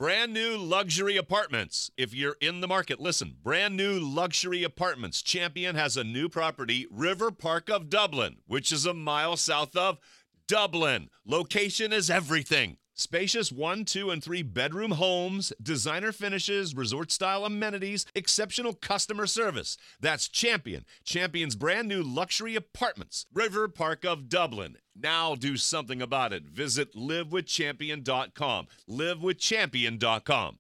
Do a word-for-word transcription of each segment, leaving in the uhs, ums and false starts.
Brand new luxury apartments. If you're in the market, listen. Brand new luxury apartments. Champion has a new property, River Park of Dublin, which is a mile south of Dublin. Location is everything. Spacious one, two, and three bedroom homes, designer finishes, resort-style amenities, exceptional customer service. That's Champion. Champion's brand new luxury apartments. River Park of Dublin. Now do something about it. Visit live with champion dot com. live with champion dot com.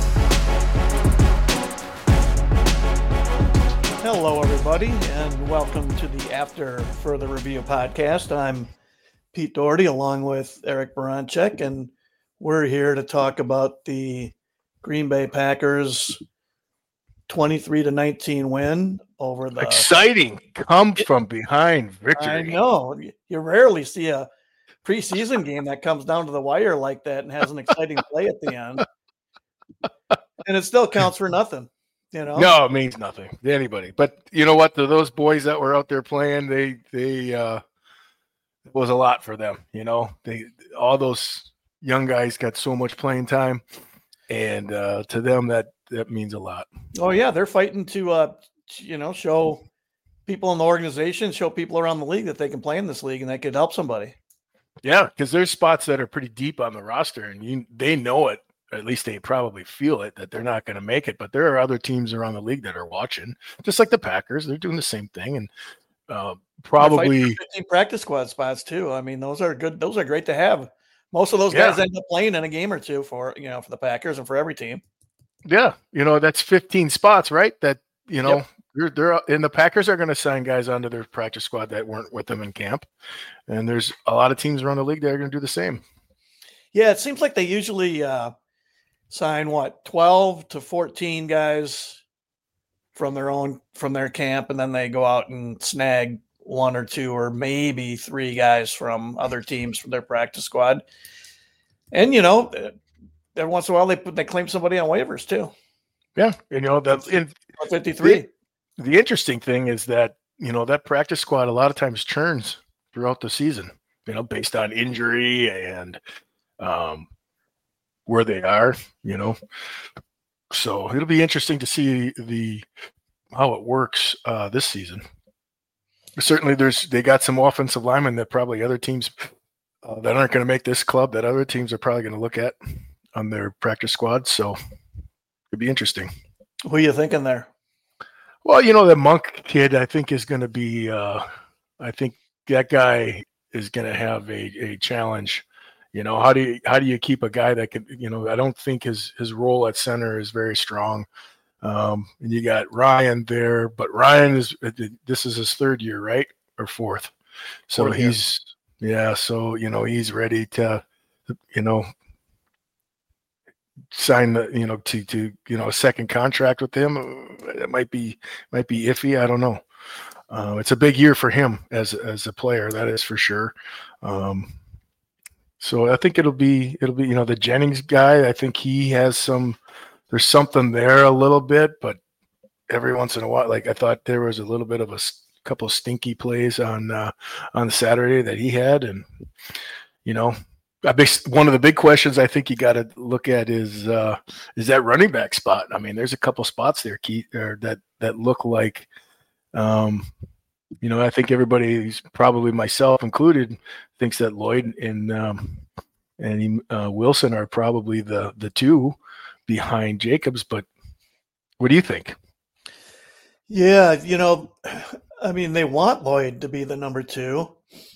Hello, everybody, and welcome to the After Further Review podcast. I'm Pete Doherty, along with Eric Baranchek, and we're here to talk about the Green Bay Packers twenty-three to nineteen win over the exciting come from behind victory. I know you rarely see a preseason game that comes down to the wire like that and has an exciting play at the end, and it still counts for nothing. You know, no, it means nothing to anybody. But you know what? To those boys that were out there playing, they they. uh It was a lot for them, you know. They all those young guys got so much playing time, and uh, to them that that means a lot. Oh yeah, they're fighting to, uh, you know, show people in the organization, show people around the league that they can play in this league and that could help somebody. Yeah, because there's spots that are pretty deep on the roster, and you, they know it. Or at least they probably feel it that they're not going to make it. But there are other teams around the league that are watching, just like the Packers. They're doing the same thing, and. Uh, probably fifteen practice squad spots too. I mean, those are good. Those are great to have. Most of those yeah. guys end up playing in a game or two for, you know, for the Packers and for every team. Yeah. You know, that's fifteen spots, right? That, you know, yep. they're, they're, and the Packers are going to sign guys onto their practice squad that weren't with them in camp. And there's a lot of teams around the league that are going to do the same. Yeah. It seems like they usually uh, sign what, twelve to fourteen guys from their own, from their camp. And then they go out and snag one or two, or maybe three guys from other teams from their practice squad. And, you know, every once in a while they put, they claim somebody on waivers too. Yeah. You know, that in fifty-three. The, the interesting thing is that, you know, that practice squad a lot of times churns throughout the season, you know, based on injury and um, where they are, you know. So it'll be interesting to see the how it works uh, this season. Certainly, there's they got some offensive linemen that probably other teams uh, that aren't going to make this club that other teams are probably going to look at on their practice squad. So it'd be interesting. Who are you thinking there? Well, you know, the Monk kid, I think is going to be. Uh, I think that guy is going to have a, a challenge. You know, how do you how do you keep a guy that can, you know, I don't think his his role at center is very strong. Um, and you got Ryan there, but Ryan is this is his third year, right? Or fourth. So fourth he's year. yeah, so you know, he's ready to you know sign the, you know, to to you know, a second contract with him. It might be might be iffy, I don't know. Uh, it's a big year for him as as a player, that is for sure. Um So I think it'll be it'll be you know, the Jennings guy. I think he has some. There's something there a little bit, but every once in a while, like I thought there was a little bit of a couple of stinky plays on uh, on Saturday that he had, and you know, I bas- one of the big questions I think you got to look at is uh, is that running back spot. I mean, there's a couple spots there, Keith, or that that look like. Um, You know, I think everybody, probably myself included, thinks that Lloyd and um, and uh, Wilson are probably the the two behind Jacobs. But what do you think? Yeah, you know, I mean, they want Lloyd to be the number two.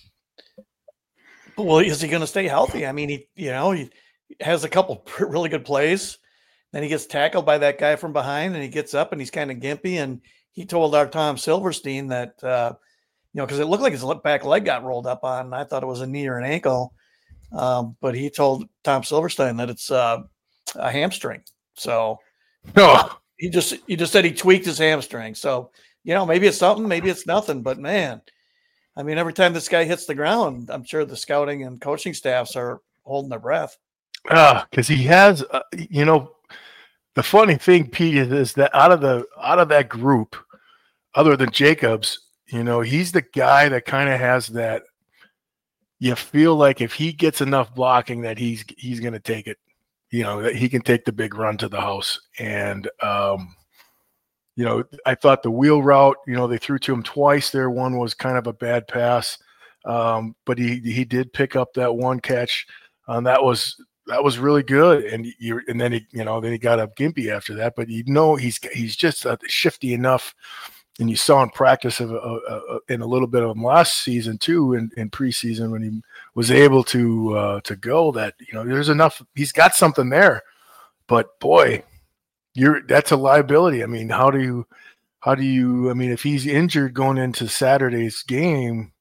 But, well, is he going to stay healthy? I mean, he, you know, he has a couple really good plays. Then he gets tackled by that guy from behind, and he gets up, and he's kind of gimpy, and he told our Tom Silverstein that, uh, you know, because it looked like his back leg got rolled up on, and I thought it was a knee or an ankle. Um, but he told Tom Silverstein that it's uh, a hamstring. So oh. he just he just said he tweaked his hamstring. So, you know, maybe it's something, maybe it's nothing. But, man, I mean, every time this guy hits the ground, I'm sure the scouting and coaching staffs are holding their breath. Ah, because he has, uh, you know, the funny thing, Pete, is that out of the out of that group, other than Jacobs, you know, he's the guy that kind of has that. You feel like if he gets enough blocking, that he's he's going to take it. you know, that he can take the big run to the house. And, um, you know, I thought the wheel route, you know, they threw to him twice there. One was kind of a bad pass, um, but he he did pick up that one catch. Um, that was that was really good. And you and then he, you know, then he got up gimpy after that. But you know, he's he's just uh, shifty enough. And you saw in practice of, uh, uh, in a little bit of him last season too, in, in preseason when he was able to uh, to go. That you know, there's enough. He's got something there, but boy, you're that's a liability. I mean, how do you, how do you? I mean, if he's injured going into Saturday's game,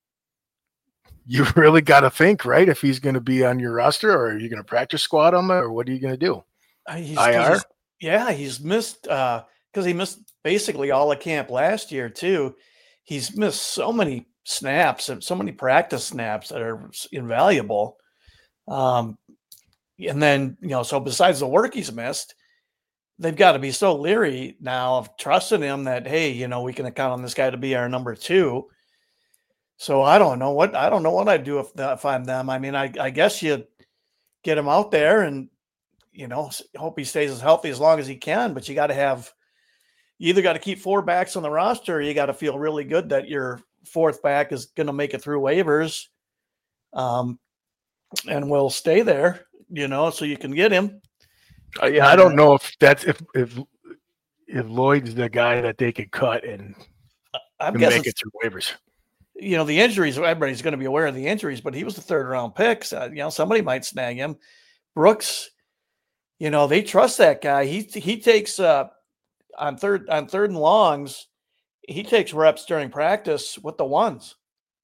you really got to think, right? If he's going to be on your roster, or are you going to practice squad him, or what are you going to do? Uh, he's, I R? he's, yeah, he's missed because uh, he missed basically all of camp last year too. He's missed so many snaps and so many practice snaps that are invaluable. Um, and then, you know, so besides the work he's missed, they've got to be so leery now of trusting him that, hey, you know, we can count on this guy to be our number two. So I don't know what, I don't know what I'd do if, if I'm them. I mean, I, I guess you get him out there and, you know, hope he stays as healthy as long as he can, but you got to have, you either got to keep four backs on the roster, or you got to feel really good that your fourth back is going to make it through waivers, um, and will stay there, you know, so you can get him. Uh, yeah, I don't know if that's if if if Lloyd's the guy that they could cut and I'm make it through waivers. You know, the injuries, everybody's going to be aware of the injuries, but he was the third round pick. So, you know, somebody might snag him. Brooks, you know, they trust that guy. He he takes uh on third on third and longs, he takes reps during practice with the ones.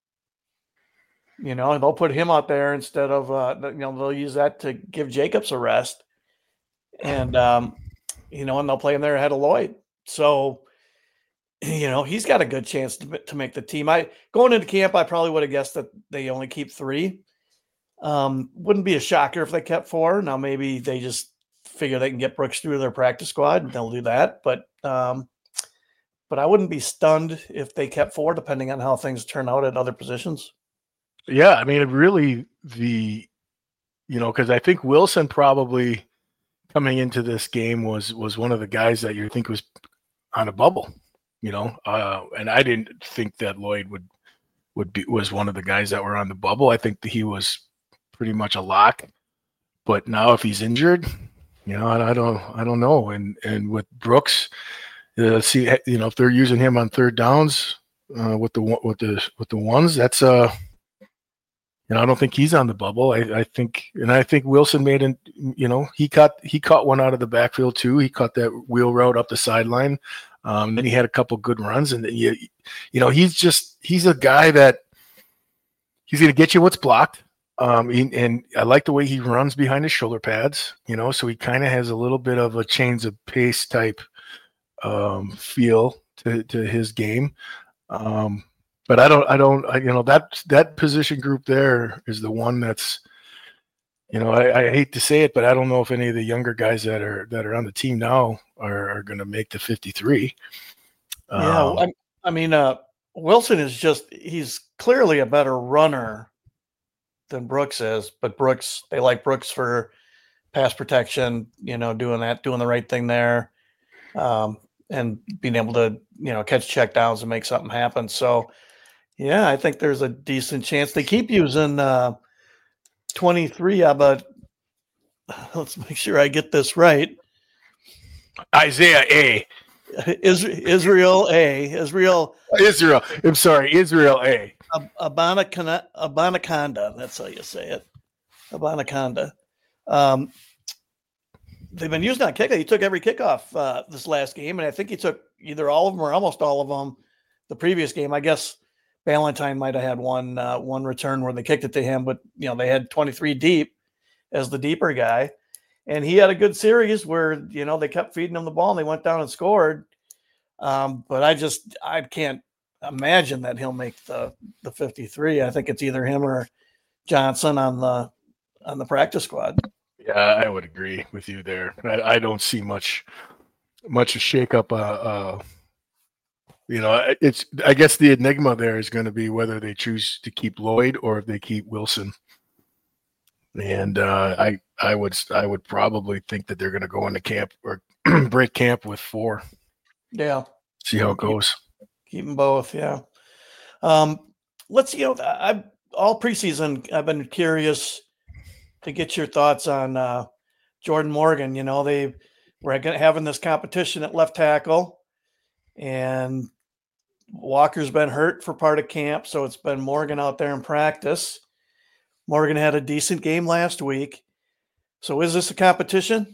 You know, and they'll put him out there instead of uh you know, they'll use that to give Jacobs a rest. And um, you know, and they'll play him there ahead of Lloyd. So, you know, he's got a good chance to, to make the team. I going into camp, I probably would have guessed that they only keep three. Um, wouldn't be a shocker if they kept four. Now maybe they just figure they can get Brooks through their practice squad and they'll do that. But um, but I wouldn't be stunned if they kept four, depending on how things turn out at other positions. Yeah, I mean, it really the, you know, because I think Wilson probably coming into this game was was one of the guys that you think was on a bubble, you know, uh, and I didn't think that Lloyd would would be was one of the guys that were on the bubble. I think that he was pretty much a lock. But now if he's injured, you know, I, I don't, I don't know. And and with Brooks, uh, see, you know, if they're using him on third downs uh, with the with the with the ones, that's uh, you know, I don't think he's on the bubble. I, I think, and I think Wilson made an, you know, he caught he caught one out of the backfield too. He caught that wheel route up the sideline. Um, then he had a couple good runs, and then you, you know, he's just he's a guy that he's going to get you what's blocked. Um, he, and I like the way he runs behind his shoulder pads, you know, so he kind of has a little bit of a change of pace type um, feel to, to his game. Um, but I don't, I don't, I, you know, that, that position group there is the one that's, you know, I, I hate to say it, but I don't know if any of the younger guys that are, that are on the team now are, are going to make the fifty-three. Yeah. Um, I, I mean, uh, Wilson is just, he's clearly a better runner than Brooks is, but Brooks, they like Brooks for pass protection, you know, doing that, doing the right thing there, um, and being able to, you know, catch check downs and make something happen. So, yeah, I think there's a decent chance they keep using uh, twenty-three. Uh, but let's make sure I get this right. Isaiah A. Is Israel A. Israel. Israel. I'm sorry, Israel A. Abanikanda, Abanikanda, that's how you say it. Abanikanda. Um, they've been using that kick. He took every kickoff uh, this last game, and I think he took either all of them or almost all of them the previous game. I guess Valentine might have had one uh, one return where they kicked it to him, but you know they had twenty-three deep as the deeper guy, and he had a good series where you know they kept feeding him the ball and they went down and scored. Um, but I just I can't imagine that he'll make the the fifty-three. I think it's either him or Johnson on the on the practice squad. Yeah, I would agree with you there. I, I don't see much much a shakeup. Uh, uh, you know, it's I guess the enigma there is going to be whether they choose to keep Lloyd or if they keep Wilson. and uh, I I would I would probably think that they're going to go into camp or break camp with four. Yeah. See how it goes. Keep them both. Yeah. Um, let's, you know, I've all preseason, I've been curious to get your thoughts on uh, Jordan Morgan. You know, they were having this competition at left tackle, and Walker's been hurt for part of camp, so it's been Morgan out there in practice. Morgan had a decent game last week. So is this a competition?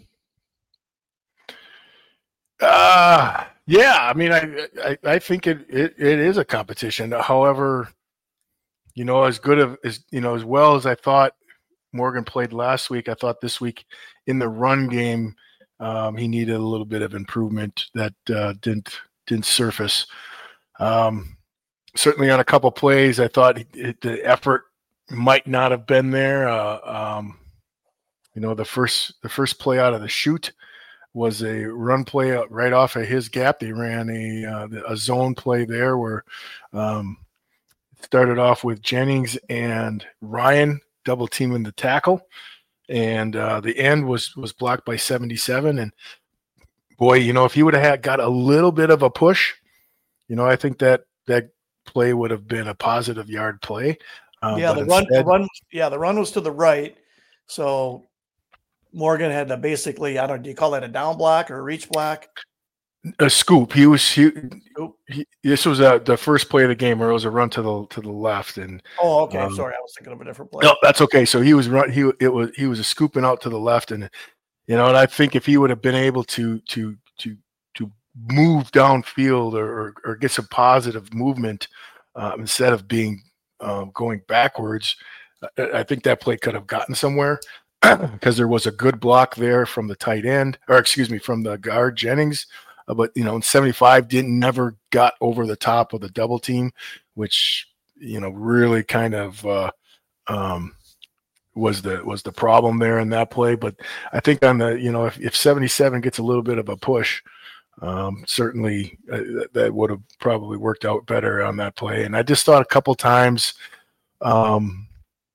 Uh, yeah. I mean, I I, I think it, it it is a competition. However, you know, as good as you know, as well as I thought Morgan played last week, I thought this week in the run game, um, he needed a little bit of improvement that uh, didn't didn't surface. Um, certainly on a couple plays, I thought it, the effort might not have been there. Uh, um, you know, the first the first play out of the chute was a run play out right off of his gap. They ran a uh, a zone play there where um, started off with Jennings and Ryan double teaming the tackle, and uh, the end was was blocked by seventy-seven. And boy, you know, if he would have had got a little bit of a push, you know, I think that that play would have been a positive yard play. Uh, yeah, the instead, run, the run, yeah, the run was to the right, so Morgan had to basically, I don't know, do you call that a down block or a reach block? A scoop. He was he, he this was a, the first play of the game where it was a run to the to the left. And oh, okay, um, sorry, I was thinking of a different play. No, that's okay. So he was run. He it was he was a scooping out to the left, and you know, and I think if he would have been able to to to to move downfield or or, or get some positive movement uh, instead of being um, going backwards, I, I think that play could have gotten somewhere. Because there was a good block there from the tight end, or excuse me, from the guard Jennings, uh, but you know, seventy-five didn't never got over the top of the double team, which you know really kind of uh, um, was the was the problem there in that play. But I think on the you know if, if seventy-seven gets a little bit of a push, um, certainly uh, that, that would have probably worked out better on that play. And I just thought a couple times, um,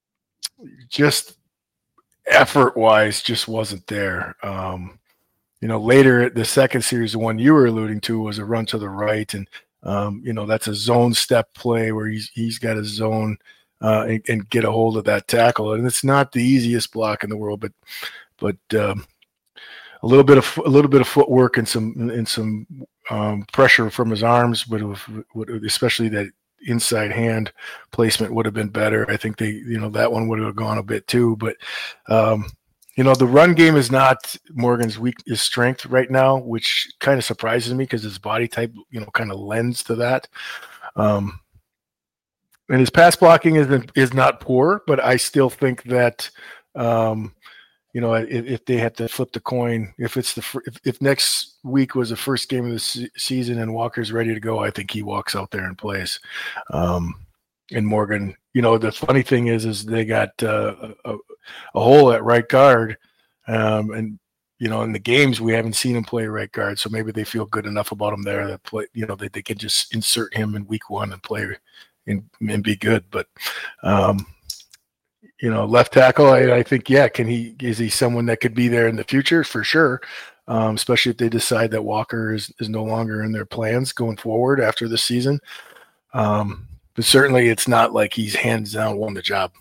just. effort wise just wasn't there. Um, you know, later the second series, the one you were alluding to was a run to the right. And, um, you know, that's a zone step play where he's, he's got a zone uh, and, and get a hold of that tackle. And it's not the easiest block in the world, but, but um, a little bit of, a little bit of footwork and some, and some um, pressure from his arms would have, would, especially that inside hand placement would have been better. I think they, you know, that one would have gone a bit too, but um, you know, the run game is not Morgan's weak, his strength right now, which kind of surprises me because his body type, you know, kind of lends to that. Um, and his pass blocking is is not poor, but I still think that, um, you know, if, if they had to flip the coin, if it's the if, if next week was the first game of the se- season and Walker's ready to go, I think he walks out there and plays. Um, and Morgan, you know, the funny thing is, is they got uh, a, a hole at right guard, um, and you know, in the games we haven't seen him play right guard, so maybe they feel good enough about him there that play, you know, that they can just insert him in week one and play and, and be good. But um, you know, left tackle, I, I think, yeah, can he, is he someone that could be there in the future? For sure. Um, especially if they decide that Walker is, is no longer in their plans going forward after the season. Um, but certainly it's not like he's hands down won the job.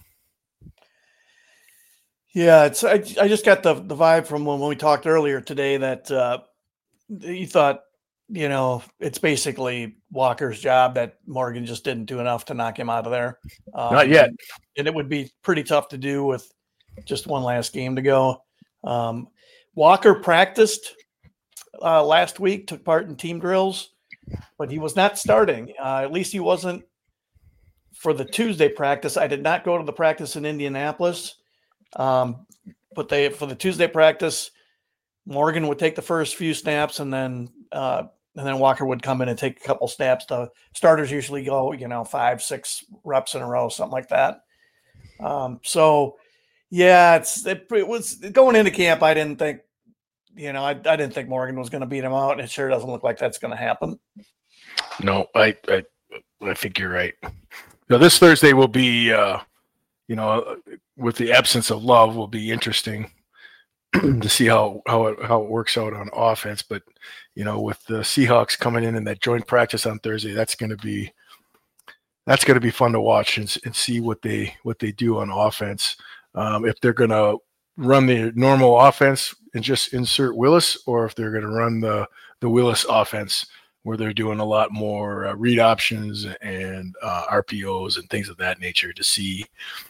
Yeah, it's, I, I just got the, the vibe from when, when we talked earlier today that uh, you thought, you know, it's basically Walker's job, that Morgan just didn't do enough to knock him out of there. Um, Not yet. And, and it would be pretty tough to do with just one last game to go. Um, Walker practiced uh, last week, took part in team drills, but he was not starting. Uh, at least he wasn't for the Tuesday practice. I did not go to the practice in Indianapolis, um, but they, for the Tuesday practice, Morgan would take the first few snaps, and then uh, and then Walker would come in and take a couple snaps. The starters usually go, you know, five, six reps in a row, something like that. Um, so, yeah, it's it, it was going into camp. I didn't think, you know, I, I didn't think Morgan was going to beat him out, and it sure doesn't look like that's going to happen. No, I, I I think you're right. Now this Thursday will be, uh, you know, with the absence of Love will be interesting to see how how it, how it works out on offense. But you know, with the Seahawks coming in in that joint practice on Thursday, that's going to be that's going to be fun to watch and, and see what they what they do on offense. Um, if they're going to run the normal offense and just insert Willis, or if they're going to run the the Willis offense where they're doing a lot more uh, read options and uh, R P Os and things of that nature to see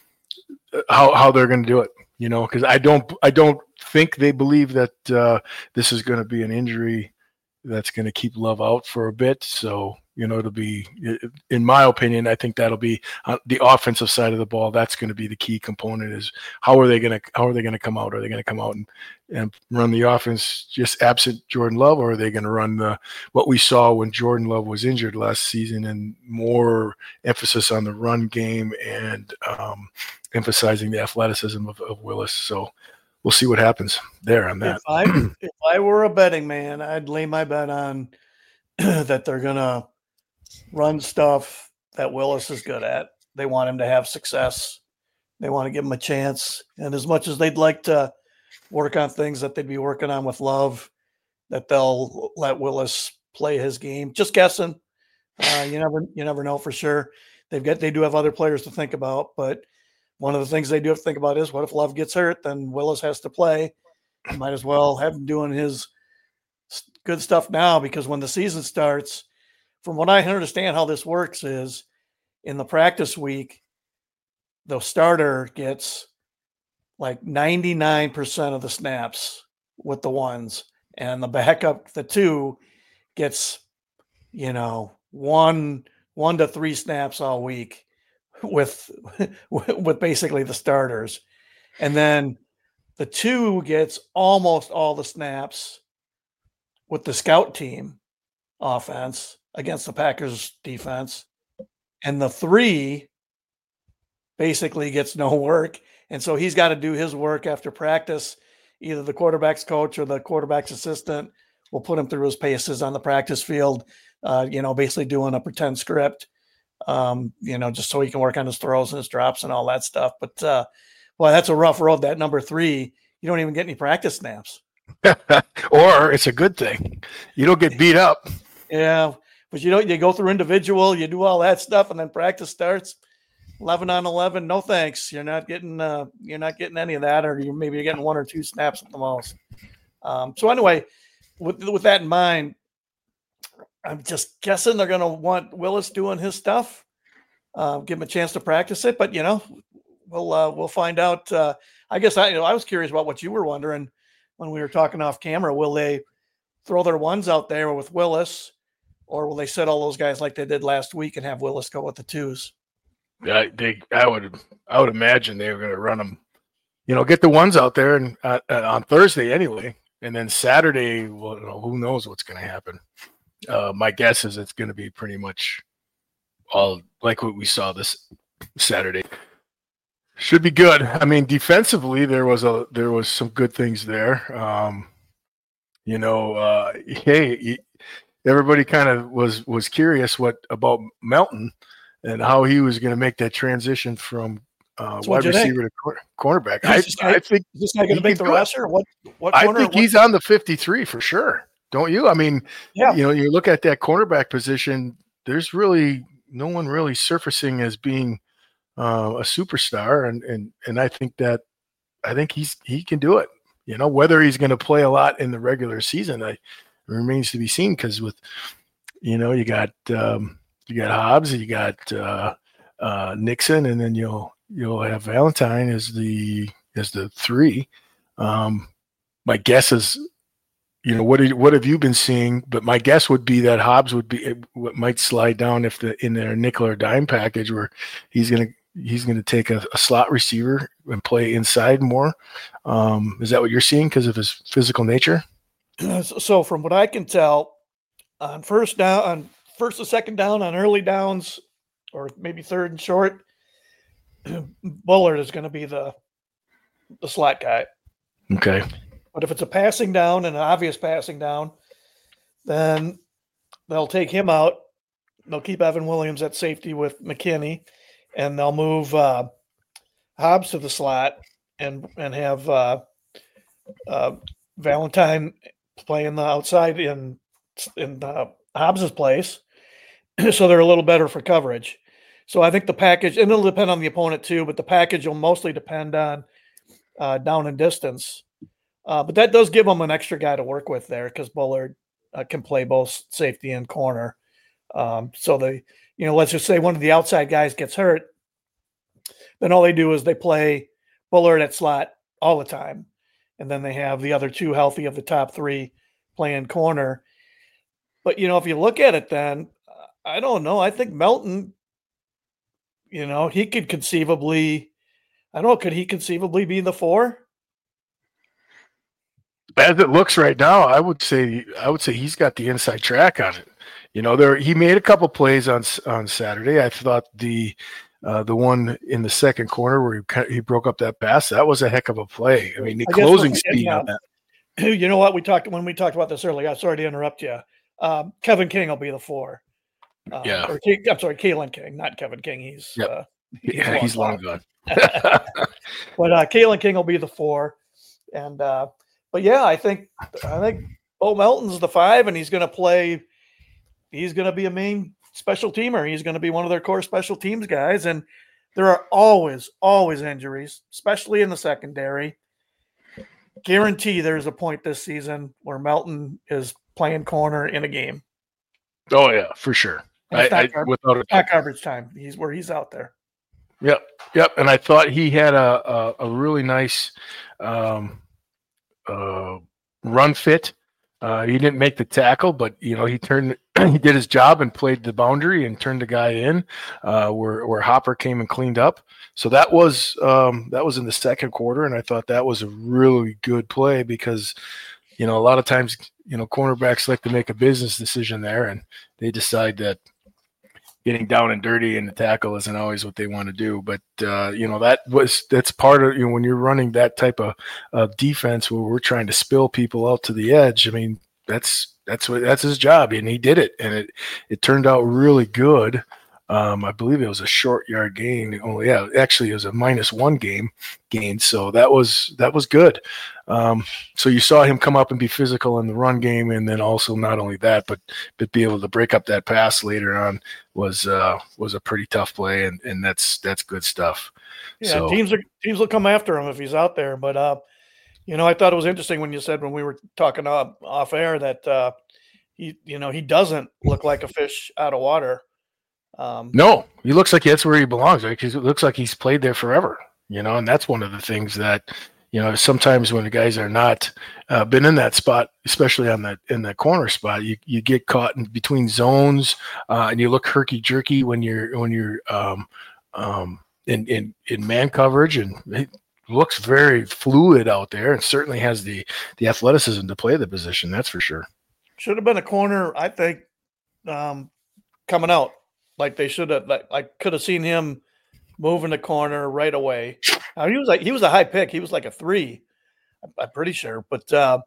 how how they're going to do it. You know, because I don't I don't think they believe that uh, this is going to be an injury that's going to keep Love out for a bit. So, you know, it'll be, in my opinion, I think that'll be on the offensive side of the ball. That's going to be the key component is how are they going to, how are they going to come out? Are they going to come out and, and run the offense just absent Jordan Love, or are they going to run the, what we saw when Jordan Love was injured last season and more emphasis on the run game and um, emphasizing the athleticism of, of Willis. So we'll see what happens there on that. If I, if I were a betting man, I'd lay my bet on that they're going to run stuff that Willis is good at. They want him to have success. They want to give him a chance. And as much as they'd like to work on things that they'd be working on with Love, that they'll let Willis play his game. Just guessing. Uh, you never, you never know for sure. They've got, they do have other players to think about, but one of the things they do have to think about is what if Love gets hurt, then Willis has to play. You might as well have him doing his good stuff now, because when the season starts, from what I understand how this works is in the practice week, the starter gets like ninety-nine percent of the snaps with the ones, and the backup, the two, gets, you know, one, one to three snaps all week with, with basically the starters. And then the two gets almost all the snaps with the scout team offense against the Packers defense. And the three basically gets no work. And so he's got to do his work after practice. Either the quarterback's coach or the quarterback's assistant will put him through his paces on the practice field, uh, you know, basically doing a pretend script, um, you know, just so he can work on his throws and his drops and all that stuff. But, uh, well, that's a rough road, that number three. You don't even get any practice snaps. Or it's a good thing. You don't get beat up. Yeah, but you know, you go through individual, you do all that stuff, and then practice starts. Eleven on eleven, no thanks. You're not getting, uh, you're not getting any of that, or you maybe you're getting one or two snaps at the most. Um, so anyway, with with that in mind, I'm just guessing they're going to want Willis doing his stuff, uh, give him a chance to practice it. But you know, we'll uh, we'll find out. Uh, I guess I, you know, I was curious about what you were wondering when we were talking off camera. Will they throw their ones out there with Willis, or will they set all those guys like they did last week and have Willis go with the twos? Yeah, they. I would. I would imagine they were going to run them. You know, get the ones out there and uh, uh, on Thursday anyway, and then Saturday. Well, you know, who knows what's going to happen? Uh, my guess is it's going to be pretty much all like what we saw this Saturday. Should be good. I mean, defensively, there was a there was some good things there. Um, you know, uh, hey, everybody kind of was was curious what about Melton and how he was going to make that transition from uh, wide receiver to cor- cornerback. I, guy, I think is this guy going to make the roster? What? What? I corner, think what? he's on the fifty-three for sure. Don't you? I mean, yeah. You know, you look at that cornerback position. There's really no one really surfacing as being uh, a superstar, and and and I think that I think he's he can do it. You know, whether he's going to play a lot in the regular season, I remains to be seen. Because with you know, you got um, you got Hobbs, you got uh, uh, Nixon, and then you'll you'll have Valentine as the as the three. Um, my guess is. You know, what did, what have you been seeing? But my guess would be that Hobbs would be what might slide down if the in their nickel or dime package where he's gonna he's gonna take a, a slot receiver and play inside more. Um, is that what you're seeing because of his physical nature? So from what I can tell, on first down, on first and second down, on early downs, or maybe third and short, Bullard is going to be the the slot guy. Okay. But if it's a passing down, an obvious passing down, then they'll take him out. They'll keep Evan Williams at safety with McKinney, and they'll move. Uh, Hobbs to the slot and and have uh, uh, Valentine playing the outside in in uh, Hobbs's place, so they're a little better for coverage. So I think the package, and it'll depend on the opponent too, but the package will mostly depend on uh, down and distance. Uh, but that does give them an extra guy to work with there because Bullard uh, can play both safety and corner. Um, so they, you know, let's just say one of the outside guys gets hurt, then all they do is they play Bullard at slot all the time. And then they have the other two healthy of the top three playing corner. But, you know, if you look at it then, I don't know. I think Melton, you know, he could conceivably, I don't know, could he conceivably be the four? As it looks right now, I would say I would say he's got the inside track on it. You know, there he made a couple plays on on Saturday. I thought the uh, the one in the second corner where he he broke up that pass, that was a heck of a play. I mean, the I closing speed on that. You know what we talked when we talked about this earlier. I'm sorry to interrupt you. Um, Kevin King will be the four. Uh, yeah, or I'm sorry, Kalen King, not Kevin King. He's yep. uh, he's, yeah, long, he's long gone. But uh, Kalen King will be the four, and uh, but yeah, I think I think Bo Melton's the five, and he's going to play. He's going to be a main special teamer. He's going to be one of their core special teams guys, and there are always always injuries, especially in the secondary. Guarantee there's a point this season where Melton is playing corner in a game. Oh yeah, for sure. I, not, I, garbage, without a not garbage time. He's where he's out there. Yep, yep. And I thought he had a a, a really nice um, uh, run fit. Uh, he didn't make the tackle, but you know he turned. He did his job and played the boundary and turned the guy in uh, where where Hopper came and cleaned up. So that was um, that was in the second quarter, and I thought that was a really good play because you know a lot of times you know cornerbacks like to make a business decision there, and they decide that getting down and dirty in the tackle isn't always what they want to do. But uh, you know that was that's part of you know when you're running that type of, of defense where we're trying to spill people out to the edge. I mean that's that's what that's his job, and he did it, and it it turned out really good. Um, I believe it was a short yard gain. Oh yeah, actually it was a minus one game gain. So that was that was good. Um, so you saw him come up and be physical in the run game, and then also not only that, but but be able to break up that pass later on was uh, was a pretty tough play, and, and that's that's good stuff. Yeah, so, teams are teams will come after him if he's out there. But uh, you know, I thought it was interesting when you said when we were talking off, off air that uh, he you know he doesn't look like a fish out of water. Um, no, he looks like that's where he belongs, right? Because it looks like he's played there forever, you know, and that's one of the things that, you know, sometimes when the guys are not uh, been in that spot, especially on that in the corner spot, you, you get caught in between zones uh, and you look herky jerky when you're when you're um, um, in, in in man coverage, and it looks very fluid out there, and certainly has the the athleticism to play the position. That's for sure. Should have been a corner, I think, um, coming out. Like they should have, like I could have seen him move in the corner right away. Now, he was like he was a high pick. He was like a three, I'm pretty sure. But uh,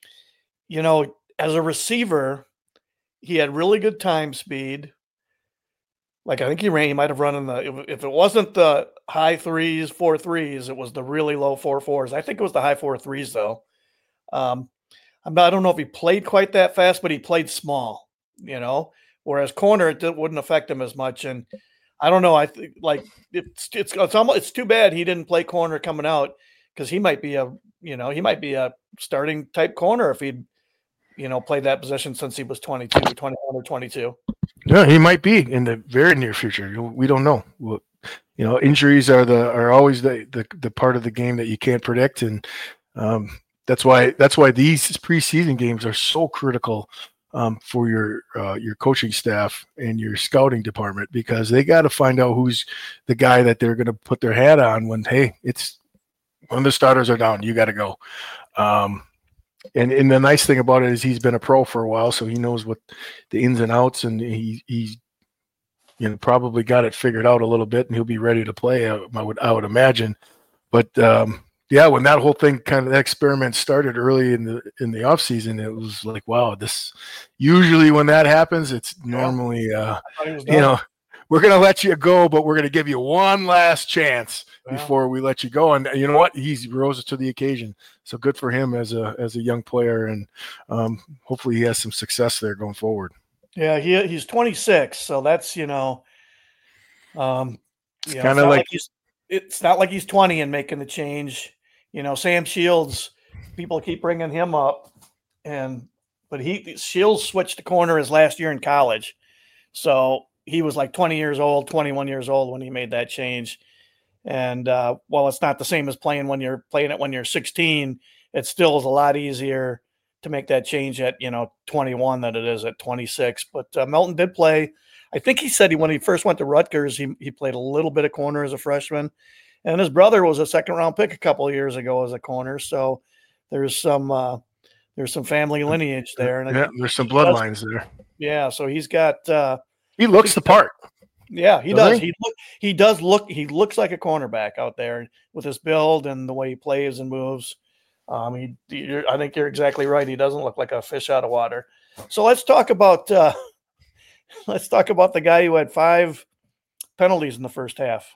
you know, as a receiver, he had really good time speed. Like I think he ran. He might have run in the if it wasn't the high threes, four threes, it was the really low four fours. I think it was the high four threes though. Um, I'm not, I don't know if he played quite that fast, but he played small. You know. Whereas corner, it wouldn't affect him as much, and I don't know. I think like it's it's it's almost it's too bad he didn't play corner coming out because he might be a you know he might be a starting type corner if he'd you know played that position since he was twenty-two, twenty-one or twenty-two. Yeah, he might be in the very near future. We don't know. You know, injuries are the are always the the, the part of the game that you can't predict, and um, that's why that's why these preseason games are so critical. Um, for your uh, your coaching staff and your scouting department, because they got to find out who's the guy that they're going to put their hat on when, hey, it's when the starters are down, you got to go. Um, and, and the nice thing about it is he's been a pro for a while, so he knows what the ins and outs, and he he's you know probably got it figured out a little bit, and he'll be ready to play. I, I would I would imagine, but. Um, Yeah, when that whole thing kind of that experiment started early in the in the off season, it was like, wow, this usually when that happens, it's normally uh, you know we're going to let you go, but we're going to give you one last chance Wow. before we let you go. And you know what? He's rose to the occasion. So good for him as a as a young player, and um, hopefully he has some success there going forward. Yeah, he he's twenty-six, so that's you know, um, you know, Kind it's of not like, like he's it's not like he's twenty and making the change. You know, Sam Shields, people keep bringing him up, and but he Shields switched the corner his last year in college, so he was like twenty years old, twenty-one years old when he made that change. And uh, while it's not the same as playing when you're playing it when you're sixteen, it still is a lot easier to make that change at, you know, twenty-one than it is at twenty-six. But uh, Melton did play. I think he said he, when he first went to Rutgers, he, he played a little bit of corner as a freshman, and his brother was a second round pick a couple of years ago as a corner. So there's some, uh, there's some family lineage there. And yeah, there's some bloodlines there. Yeah. So he's got, uh, he looks the part. Yeah, he Doesn't does. he? He look, he does look. He looks like a cornerback out there with his build and the way he plays and moves. Um, he, you're, I think you're exactly right. He doesn't look like a fish out of water. So let's talk about uh, let's talk about the guy who had five penalties in the first half.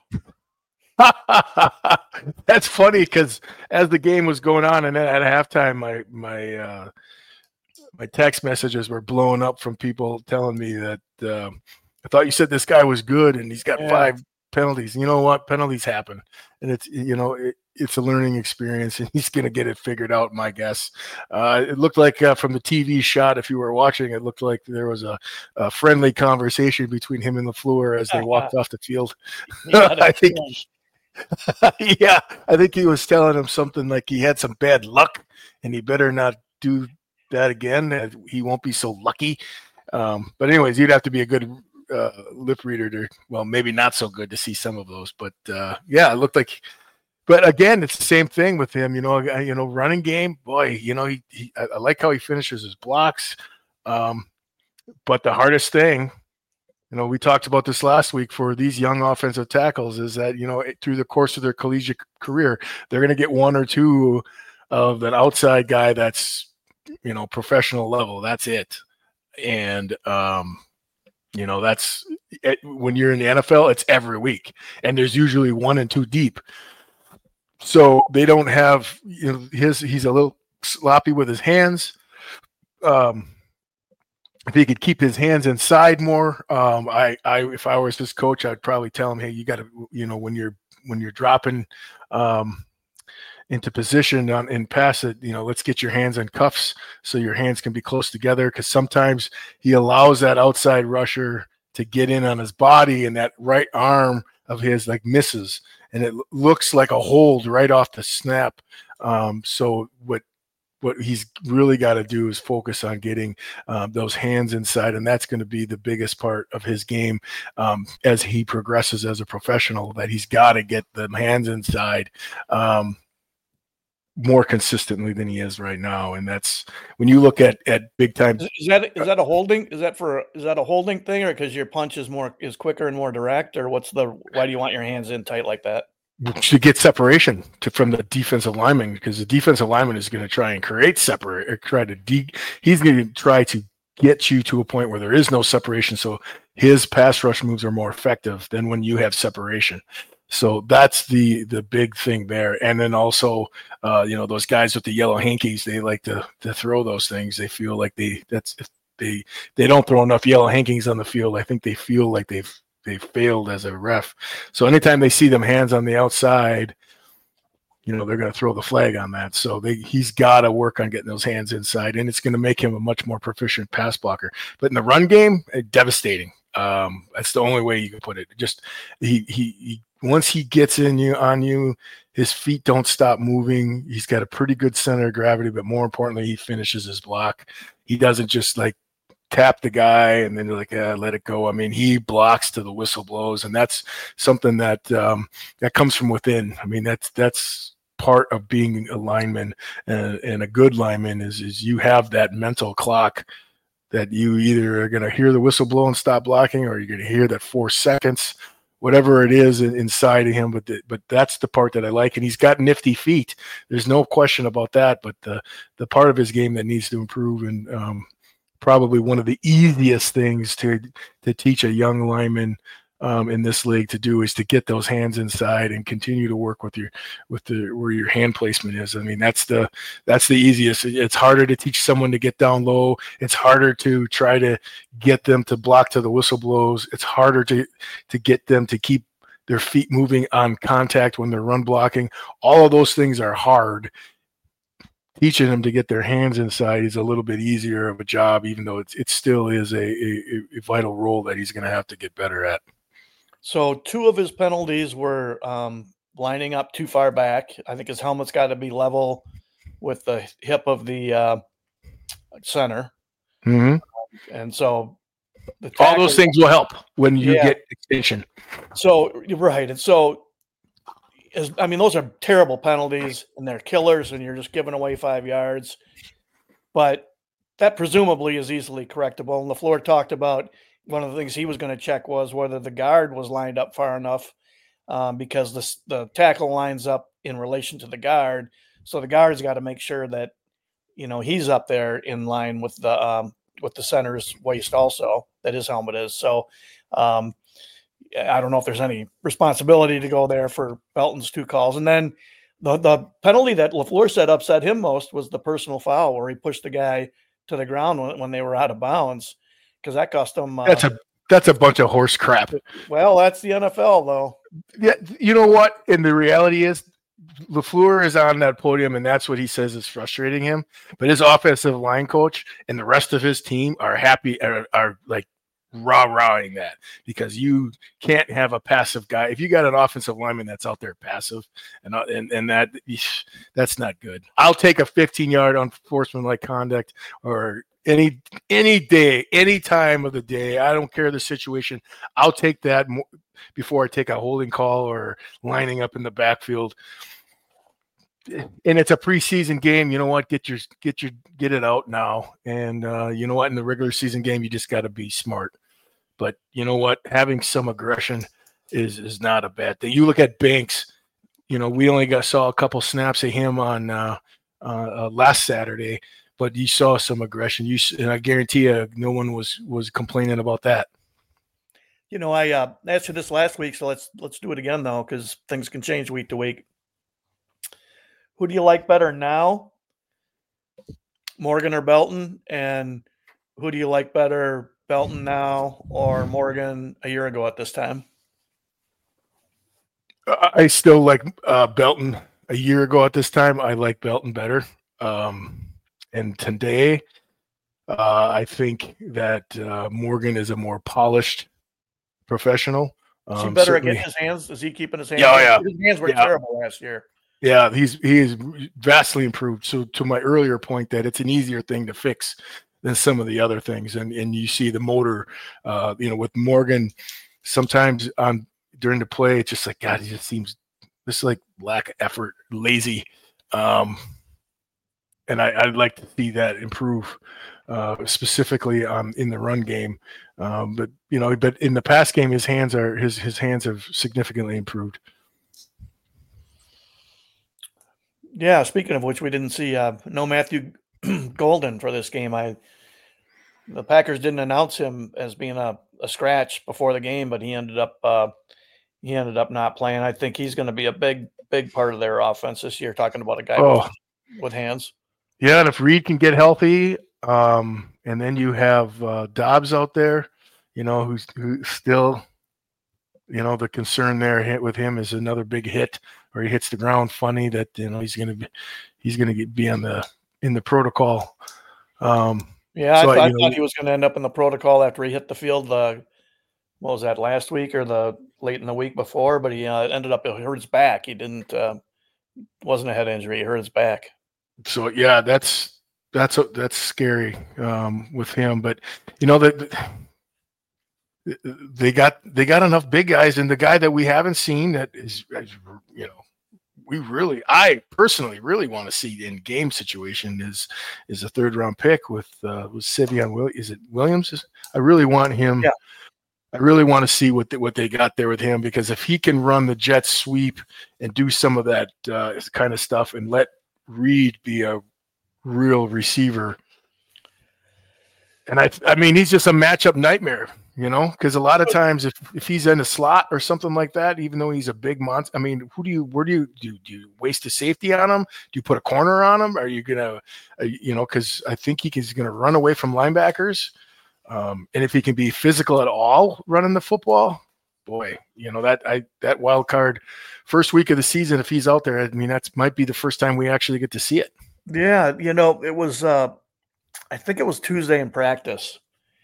That's funny because as the game was going on and then at halftime, my my uh, my text messages were blowing up from people telling me that. Uh, I thought you said this guy was good and he's got yeah. five penalties. You know what? Penalties happen. And it's, you know, it, it's a learning experience and he's going to get it figured out, my guess. Uh, it looked like uh, from the T V shot, if you were watching, it looked like there was a, a friendly conversation between him and LaFleur as they walked off the field. I think, yeah, I think he was telling him something like he had some bad luck and he better not do that again. He won't be so lucky. Um, but anyways, you'd have to be a good uh, lip reader to, well, maybe not so good to see some of those, but uh, yeah, it looked like, but again, it's the same thing with him, you know, you know, running game, boy, you know, he, he I, I like how he finishes his blocks. Um, but the hardest thing, you know, we talked about this last week for these young offensive tackles is that, you know, through the course of their collegiate career, they're going to get one or two of that outside guy that's, you know, professional level. That's it. And, um, you know, that's it, when you're in the N F L, it's every week and there's usually one and two deep. So they don't have, you know, his, he's a little sloppy with his hands. Um, if he could keep his hands inside more, um, I, I, if I was his coach, I'd probably tell him, hey, you got to, you know, when you're, when you're dropping, um, into position on and pass it, you know, let's get your hands in cuffs so your hands can be close together. Cause sometimes he allows that outside rusher to get in on his body and that right arm of his like misses and it looks like a hold right off the snap. Um, so what, what he's really got to do is focus on getting um, those hands inside. And that's going to be the biggest part of his game um, as he progresses as a professional, that he's got to get the hands inside. Um, more consistently than he is right now. And that's when you look at, at big time. Is that, is that a holding? Is that for, is that a holding thing or because your punch is more, is quicker and more direct, or what's the, why do you want your hands in tight like that? To get separation to, from the defensive lineman, because the defensive lineman is going to try and create separate or try to de he's going to try to get you to a point where there is no separation. So his pass rush moves are more effective than when you have separation. So that's the the big thing there. And then also, uh, you know, those guys with the yellow hankies, they like to to throw those things. They feel like they that's if they they don't throw enough yellow hankies on the field. I think they feel like they've they failed as a ref. So anytime they see them hands on the outside, you know, they're going to throw the flag on that. So they he's got to work on getting those hands inside, and it's going to make him a much more proficient pass blocker. But in the run game, devastating. Um, that's the only way you can put it. Just he he. he Once he gets in you on you, his feet don't stop moving. He's got a pretty good center of gravity, but more importantly, he finishes his block. He doesn't just like tap the guy and then like uh, let it go. I mean, he blocks till the whistle blows, and that's something that um, that comes from within. I mean, that's that's part of being a lineman and, and a good lineman is is you have that mental clock that you either are going to hear the whistle blow and stop blocking, or you're going to hear that four seconds. Whatever it is inside of him, but the, but that's the part that I like, and he's got nifty feet. There's no question about that. But the the part of his game that needs to improve, and um, probably one of the easiest things to to teach a young lineman um, in this league to do is to get those hands inside and continue to work with your with the where your hand placement is. I mean, that's the that's the easiest. It's harder to teach someone to get down low. It's harder to try to get them to block to the whistle blows. It's harder to to get them to keep their feet moving on contact when they're run blocking. All of those things are hard. Teaching them to get their hands inside is a little bit easier of a job, even though it's, it still is a, a, a vital role that he's going to have to get better at. So two of his penalties were um, lining up too far back. I think his helmet's got to be level with the hip of the uh, center. Mm-hmm. And so the all those things will help when you yeah. get extension. So, right. And so, Is, I mean, those are terrible penalties and they're killers and you're just giving away five yards. But that presumably is easily correctable. And LaFleur talked about one of the things he was going to check was whether the guard was lined up far enough um, because the, the tackle lines up in relation to the guard. So the guard's got to make sure that, you know, he's up there in line with the um, with the center's waist also, that his helmet is. So, um, I don't know if there's any responsibility to go there for Belton's two calls. And then the, the penalty that LaFleur said upset him most was the personal foul where he pushed the guy to the ground when, when they were out of bounds, because that cost him. Uh, that's a that's a bunch of horse crap. Well, that's the N F L, though. Yeah, you know what? And the reality is, LaFleur is on that podium, and that's what he says is frustrating him. But his offensive line coach and the rest of his team are happy, are, are like, rah-rahing that, because you can't have a passive guy. If you got an offensive lineman that's out there passive, and and, and that that's not good. I'll take a fifteen-yard unsportsmanlike conduct or any any day, any time of the day. I don't care the situation. I'll take that more, before I take a holding call or lining up in the backfield. And it's a preseason game. You know what? Get your get your get it out now. And uh, you know what? In the regular season game, you just got to be smart. But you know what? Having some aggression is is not a bad thing. You look at Banks. You know, we only got saw a couple snaps of him on uh, uh, uh, last Saturday, but you saw some aggression. You and I guarantee you, no one was was complaining about that. You know, I uh, asked you this last week, so let's let's do it again though, because things can change week to week. Who do you like better now, Morgan or Belton? And who do you like better, Belton now or Morgan a year ago at this time? I still like uh, Belton a year ago at this time. I like Belton better. Um, and today, uh, I think that uh, Morgan is a more polished professional. Is he um, better at getting his hands? Is he keeping his hands? Yeah, yeah. His hands were yeah. terrible last year. Yeah, he's he is vastly improved. So to my earlier point that it's an easier thing to fix than some of the other things. And and you see the motor, uh, you know, with Morgan, sometimes on during the play, it's just like, God, he just seems this like lack of effort, lazy. Um, and I, I'd like to see that improve, uh, specifically um, in the run game. Um, but you know, but in the pass game, his hands are his his hands have significantly improved. Yeah, speaking of which, we didn't see uh, no Matthew Golden for this game. I the Packers didn't announce him as being a, a scratch before the game, but he ended up uh, he ended up not playing. I think he's going to be a big big part of their offense this year. Talking about a guy oh. with, with hands. Yeah, and if Reed can get healthy, um, and then you have uh, Dobbs out there, you know, who's who still, you know, the concern there hit with him is another big hit. Or he hits the ground funny that, you know, he's going to be, he's going to be on the, in the protocol. Um, yeah. so I, th- I, I know, thought he was going to end up in the protocol after he hit the field. Uh, what was that, last week or the late in the week before, but he uh, ended up, he hurt his back. He didn't, uh, wasn't a head injury. He hurt his back. So yeah, that's, that's, that's scary um, with him, but you know, that they got, they got enough big guys, and the guy that we haven't seen that is, you know, we really, I personally really want to see in game situation is is a third round pick with uh, with Sivion. Will is it Williams? I really want him. Yeah. I really want to see what the, what they got there with him, because if he can run the jet sweep and do some of that uh, kind of stuff and let Reed be a real receiver, and I I mean he's just a matchup nightmare. you know, because a lot of times if, if he's in a slot or something like that, even though he's a big monster, I mean, who do you, where do you, do, do you waste a safety on him? Do you put a corner on him? Are you going to, uh, you know, because I think he is going to run away from linebackers. Um, and if he can be physical at all running the football, boy, you know, that I that wild card first week of the season, if he's out there, I mean, that's might be the first time we actually get to see it. Yeah, you know, it was uh I think it was Tuesday in practice.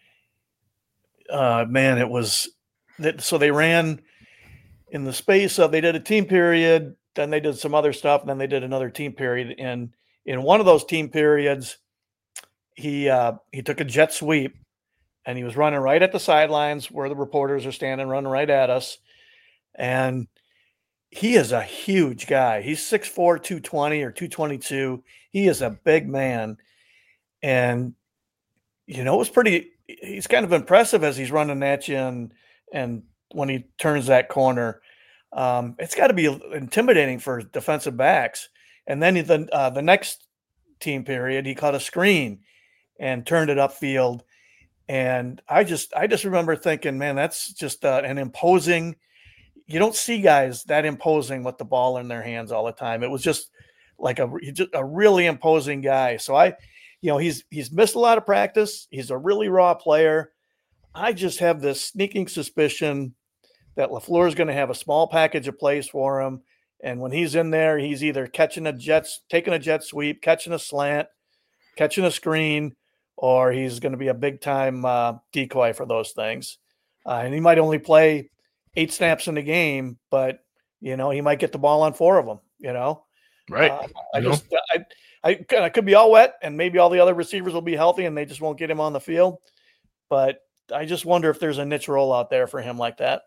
Uh man, it was that so they ran in the space of they did a team period, then they did some other stuff, and then they did another team period. And in one of those team periods, he uh he took a jet sweep. And he was running right at the sidelines where the reporters are standing, running right at us. And he is a huge guy. He's six four, two twenty or two twenty-two. He is a big man. And, you know, it was pretty – he's kind of impressive as he's running at you and, and when he turns that corner. Um, it's got to be intimidating for defensive backs. And then the, uh, the next team period, he caught a screen and turned it upfield. And I just, I just remember thinking, man, that's just uh, an imposing. You don't see guys that imposing with the ball in their hands all the time. It was just like a, just a really imposing guy. So I, you know, he's he's missed a lot of practice. He's a really raw player. I just have this sneaking suspicion that LaFleur is going to have a small package of plays for him. And when he's in there, he's either catching a jet, taking a jet sweep, catching a slant, catching a screen, or he's going to be a big-time uh, decoy for those things. Uh, and he might only play eight snaps in the game, but, you know, he might get the ball on four of them, you know? Right. Uh, I just I, I, I could be all wet, and maybe all the other receivers will be healthy, and they just won't get him on the field. But I just wonder if there's a niche role out there for him like that.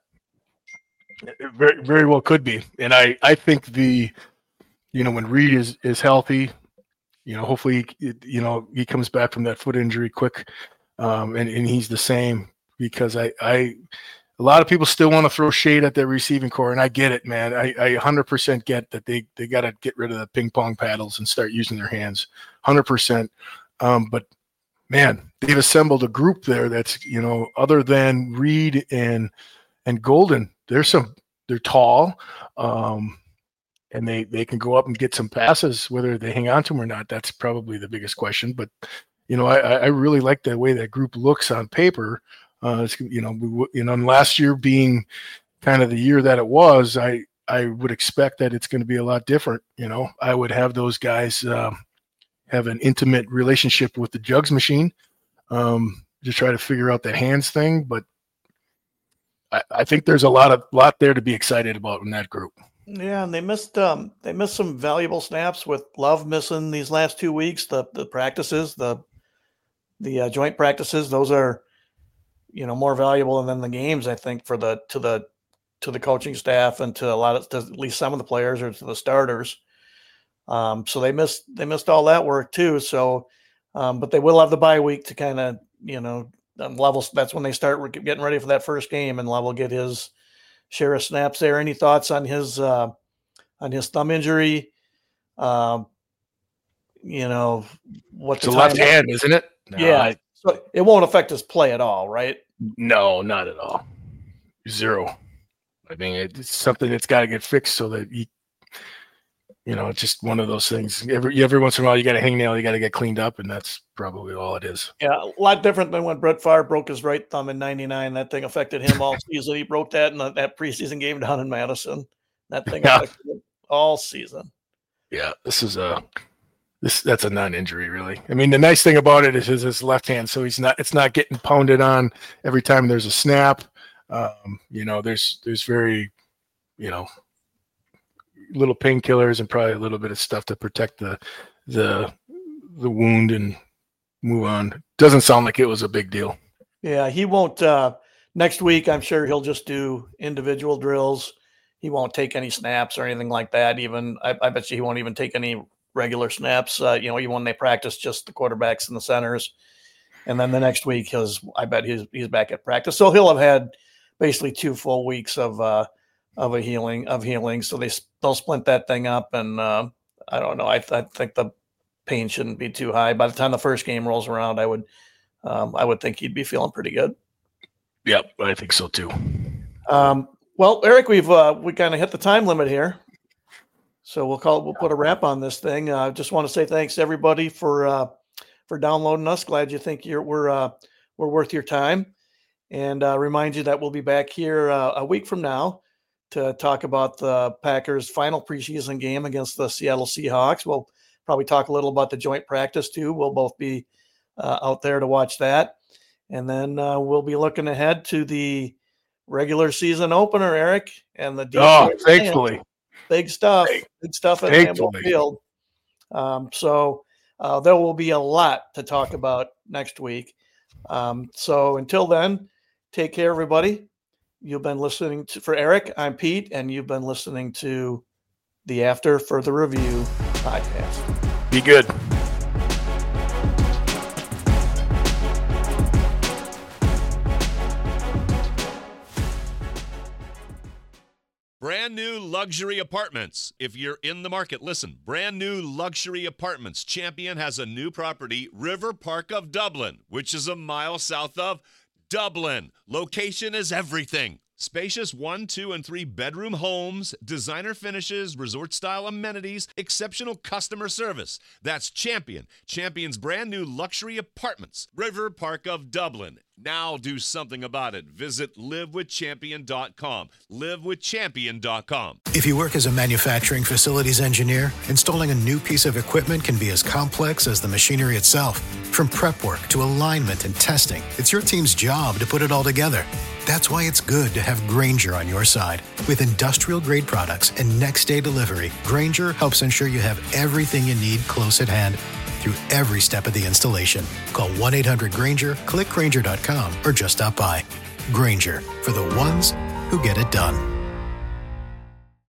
It very, very well could be. And I, I think the, you know, when Reed is, is healthy – you know, hopefully, you know, he comes back from that foot injury quick, um, and, and he's the same because I, I, a lot of people still want to throw shade at their receiving core, and I get it, man. I, I one hundred percent get that they, they got to get rid of the ping pong paddles and start using their hands, one hundred percent. Um, but, man, they've assembled a group there that's, you know, other than Reed and and Golden, there's some, they're tall. Um, And they, they can go up and get some passes, whether they hang on to them or not. That's probably the biggest question. But, you know, I, I really like the way that group looks on paper. Uh, it's, you know, we, you know, and last year being kind of the year that it was, I, I would expect that it's going to be a lot different. You know, I would have those guys uh, have an intimate relationship with the jugs machine um, to try to figure out that hands thing. But I, I think there's a lot of lot there to be excited about in that group. Yeah, and they missed um they missed some valuable snaps with Love missing these last two weeks. The the practices, the the uh, joint practices, those are, you know, more valuable than the games, I think, for the to the to the coaching staff and to a lot of to at least some of the players or to the starters. Um, so they missed they missed all that work too. So, um, but they will have the bye week to kind of, you know, level. That's when they start getting ready for that first game, and Love will get his share of snaps there. Any thoughts on his uh, on his thumb injury? Um, you know, what it's a left hand, isn't it? No, yeah, I, so it won't affect his play at all, right? No, not at all. Zero. I mean, it's something that's got to get fixed so that he, you know, it's just one of those things. Every every once in a while, you got a hangnail, you got to get cleaned up, and that's probably all it is. Yeah, a lot different than when Brett Favre broke his right thumb in ninety-nine. That thing affected him all season. He broke that in that preseason game down in Madison. That thing yeah. affected him all season. Yeah, this is a this that's a non-injury, really. I mean, the nice thing about it is his left hand, so he's not it's not getting pounded on every time there's a snap. Um, you know, there's there's very, you know, little painkillers and probably a little bit of stuff to protect the the the wound and move on. Doesn't sound like it was a big deal. Yeah, he won't uh next week. I'm sure he'll just do individual drills. He won't take any snaps or anything like that. Even I, I bet you he won't even take any regular snaps. Uh, you know, even when they practice just the quarterbacks and the centers. And then the next week, he's I bet he's he's back at practice. So he'll have had basically two full weeks of uh of a healing of healing. So they they'll splint that thing up, and uh, I don't know. I, I think the pain shouldn't be too high. By the time the first game rolls around, I would um, I would think he'd be feeling pretty good. Yep, I think so too. Um, well, Eric, we've uh, we kind of hit the time limit here, so we'll call we'll put a wrap on this thing. I uh, just want to say thanks to everybody for uh, for downloading us. Glad you think you're we're uh, we're worth your time, and uh, remind you that we'll be back here uh, a week from now to talk about the Packers' final preseason game against the Seattle Seahawks. We'll probably talk a little about the joint practice too. We'll both be uh, out there to watch that. And then uh, we'll be looking ahead to the regular season opener, Eric, and the Detroit oh, thankfully, big stuff, big stuff at Lambeau Field. Um, so uh, there will be a lot to talk about next week. Um, so until then, take care, everybody. You've been listening to for Eric. I'm Pete, and you've been listening to the After Further Review podcast. Be good. Brand new luxury apartments. If you're in the market, listen. Brand new luxury apartments. Champion has a new property, River Park of Dublin, which is a mile south of Dublin. Location is everything. Spacious one, two, and three bedroom homes, designer finishes, resort-style amenities, exceptional customer service. That's Champion. Champion's brand new luxury apartments, River Park of Dublin. Now do something about it. Visit live with champion dot com. live with champion dot com. If you work as a manufacturing facilities engineer, installing a new piece of equipment can be as complex as the machinery itself. From prep work to alignment and testing, it's your team's job to put it all together. That's why it's good to have Grainger on your side. With industrial-grade products and next-day delivery, Grainger helps ensure you have everything you need close at hand through every step of the installation. Call one eight hundred Grainger, click Grainger dot com, or just stop by. Grainger, for the ones who get it done.